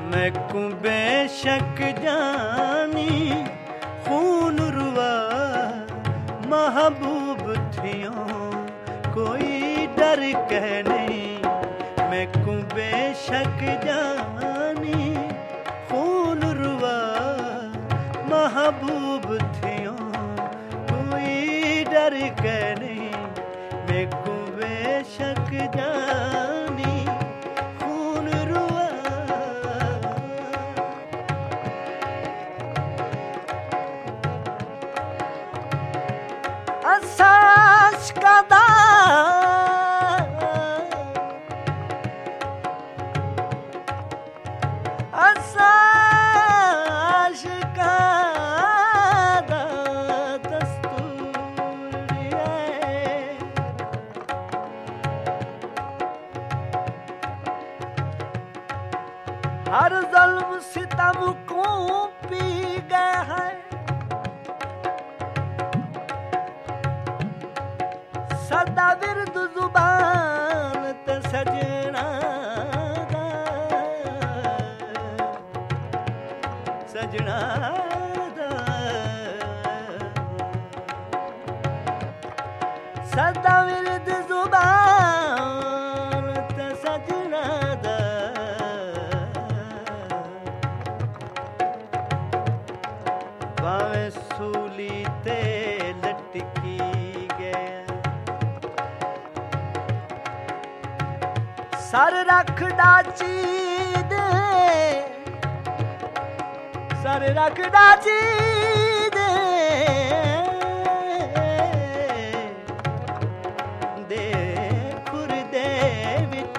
मैकू बेशक जानी खून रुआ महबूब थियों कोई डर कह नहीं। मैकू बेशक जानी खून रुआ महबूब थियों कोई डर कह नहीं। मैकू बेशक जानी खून रुआ। असाश कदा असाश कदा दस्तूर है। हर ज़ुल्म सितम को पी गए हैं। सदा विरद जुबान ते सजना दा सजना दा सदा विरद जुबान ते सजना दा। भावें सूली ते लटकी सर रख डाची दे सर रख डाची दे दे खुर दे विच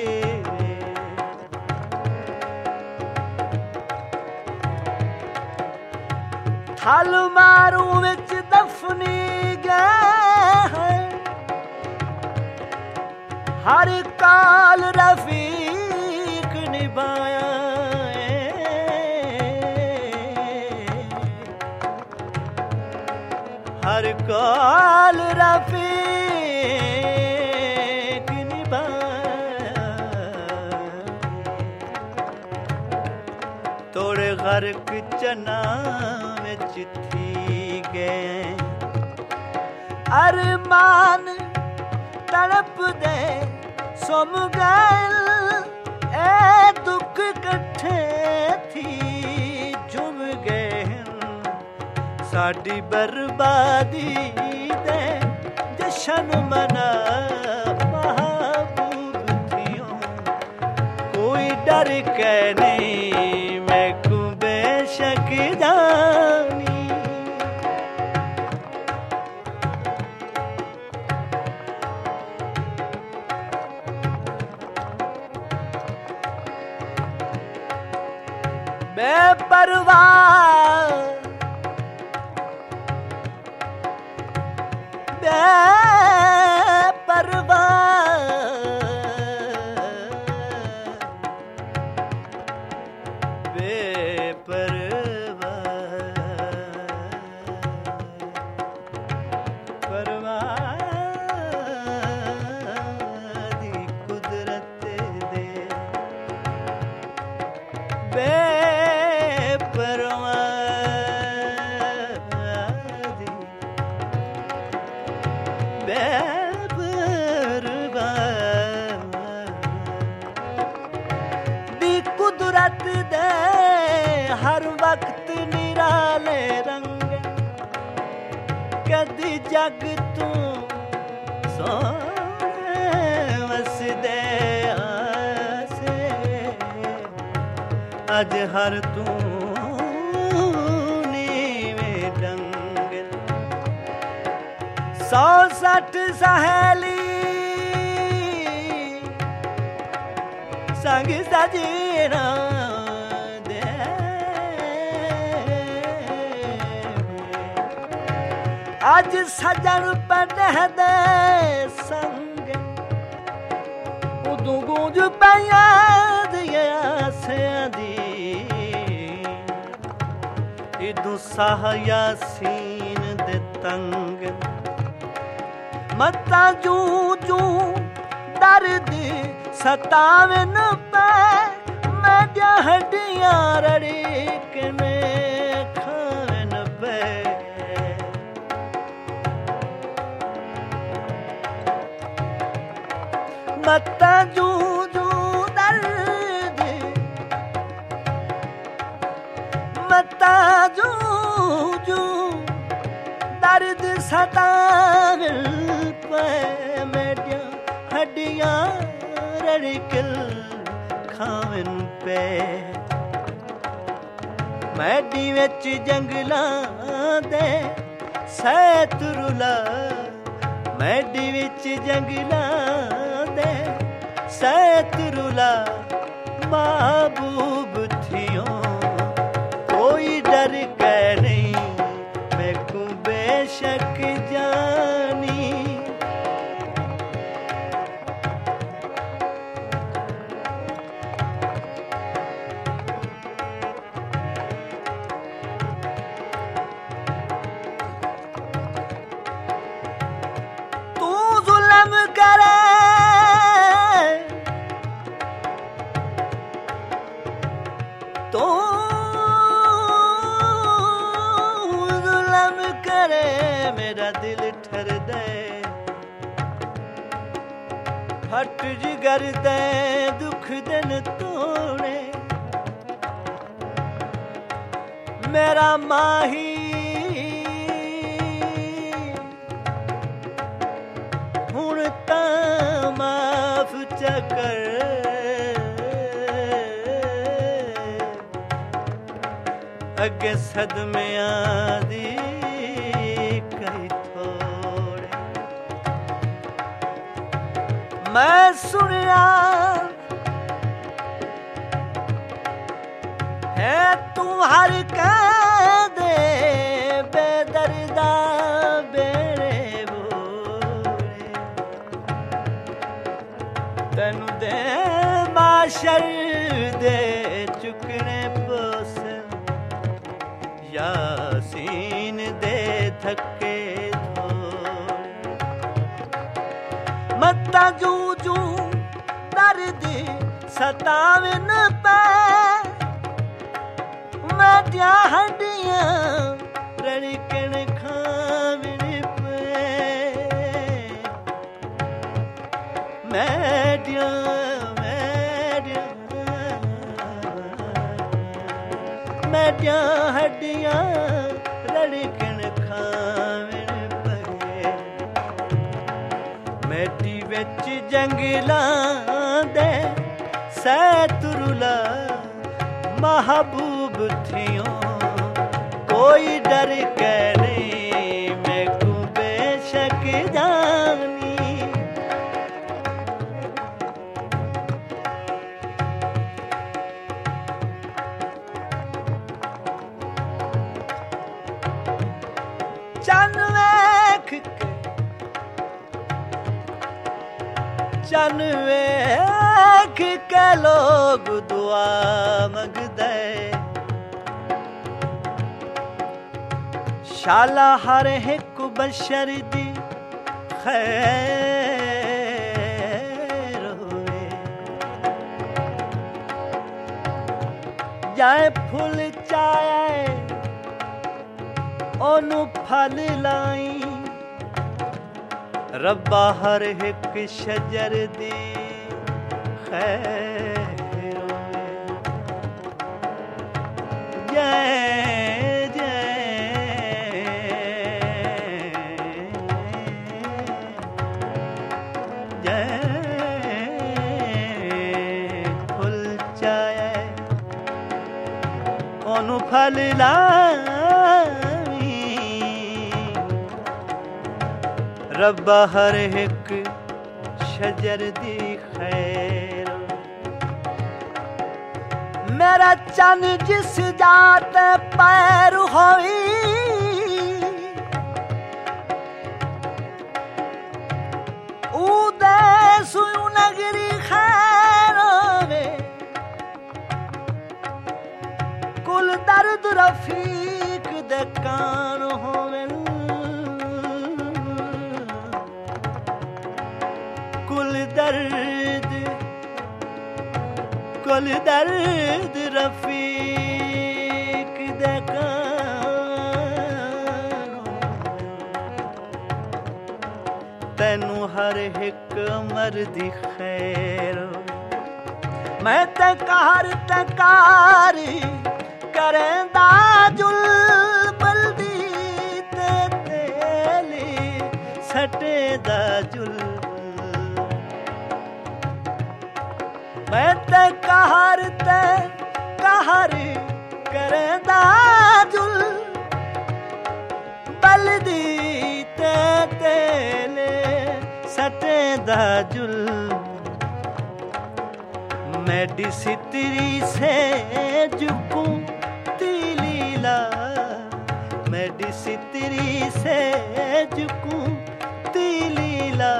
थल मारू विच दफनी गए। हर काल रफीक निभाया हर काल रफीक निभाया। तोड़े गर्क चना विच थी गए अरमान तड़प दे सुम गैल ए दुख कट्ठे थी जुम गए। साडी बर्बादी दे जशन मना महबूब थियों कोई डर कह नहीं। मैकू बेशक जानी बेपरवाह बेपरवाह बेपरवाह परवाह दी कुदरत दे कुदरत दे हर वक्त निराले रंग कदी जग तू सोने वसदे आसे अज हर तू नीवे डंग। 160 सहेली संग सजना दे अज सजन पढ़ दे संग उदू गूंज पैया दिया दी इदू साह यासीन दे तंग मता जू जू दर्द सतावन पे मैं जह हड्डियां रड़ीक में खान पे मत्ता जू जू दर्द मत्ता जू जू दर्द सतावन पे मेडिया हड्डियां रड़िकल खावन पे मैडी विच जंगलां दे सैतरुला मैडी विच जंगलां दे सैतरुला महबूब थियों कोई डर के नहीं मैं को बेशक जानी तू जुल्म करे तो जुल्म करे मेरा दिल ठर दे फट जिगर दे दुख दिन तोड़े मेरा माही हुण तां माफ चकर अगे सदमियां दी कई थोड़े मैं सुनिया है तू हर दे बेदर्दा बेरे बोले तेनू दे माशर दे चुकने पोसन यासीन दे थके थोड़े मत्ता जू जू दर्द सतावन पे मैडिया हड्डियां रड़कन खावन पे मैडिया मैडिया मैडिया हड्डियां रड़कन खावन पे मैडी विच जंगलां दे सैतरुला महबूब थियों कोई डर के नहीं मैं को बेशक जानी चन वेख के लोग दुआ मंगदे शाला हर एक बशर दी खैर होए जाए फुल चाहे ओनू फल लाई रब्बा हर एक शजर दी खैर होए जय फुल चाहे ओनू फल लाई रब्बा हर एक शजर दी खैर मेरा चन जिस जात पैर होई उदे सुयु नगरी खैर होवे कुल दर्द रफीक दे कान होवे कुल दर्द हर हिक मर्दी खैर मैं ते कहर तकारी करेंदा जुल बल्दी ते तेली सटेदा जुल मैं ते कहर करेंदा जुल बल्दी ते तेले सटेदा जुल मैडी सितरी से जुकूं तीलीला मैडी सितरी से जुकूं तीलीला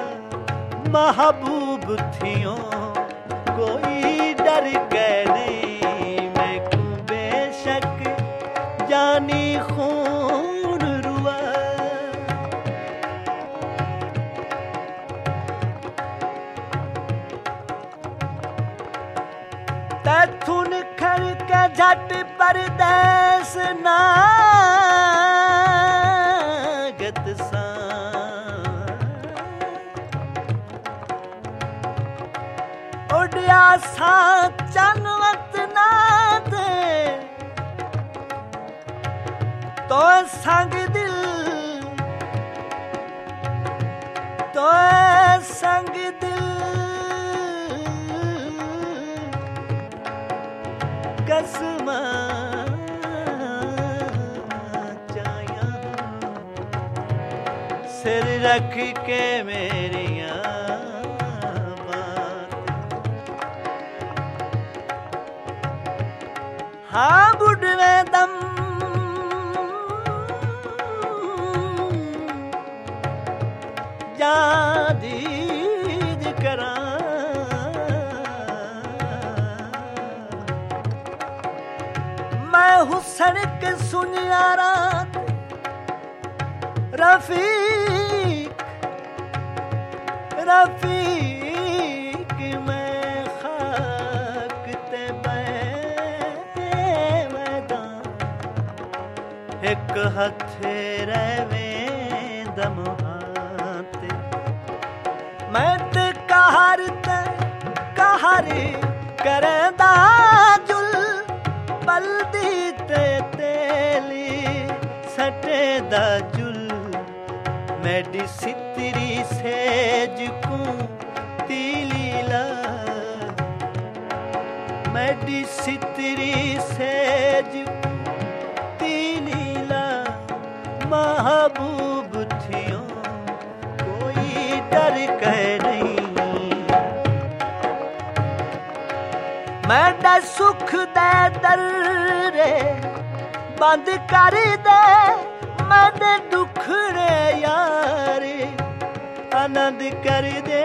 महबूब थियों कोई डर गए नहीं मैं को बेशक जानी खून रुआ तैथुन खड़ के झट परदेस नागत सा उड़िया सा चनवत ना दे तो संग दिल तो संग दिल कसमा चाया सिर रख के मेरिया हाँ बुढ़वे दम जादीद करा मैं हुस्न के सुनियारा रफीक रफीक मैं खाक ते एक हथे रवे दमहाते मैं ते कहर करेंदा जुल बल्दी ते तेली सटेदा जुल मैडी सितरी सेज को तीलीला मैडी सितरी सेज तीलीला महबूब थियों कोई डर कह नहीं मैं सुख दे दर रे बंद कर दे मैं दुखड़े यारे आनंद कर दे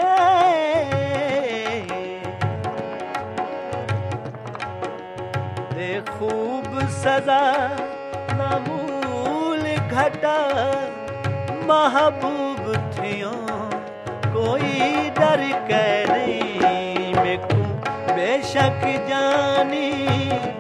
दे खूब सजा मामूल घटा महबूब थियों कोई डर कह नहीं मैं को बेशक जानी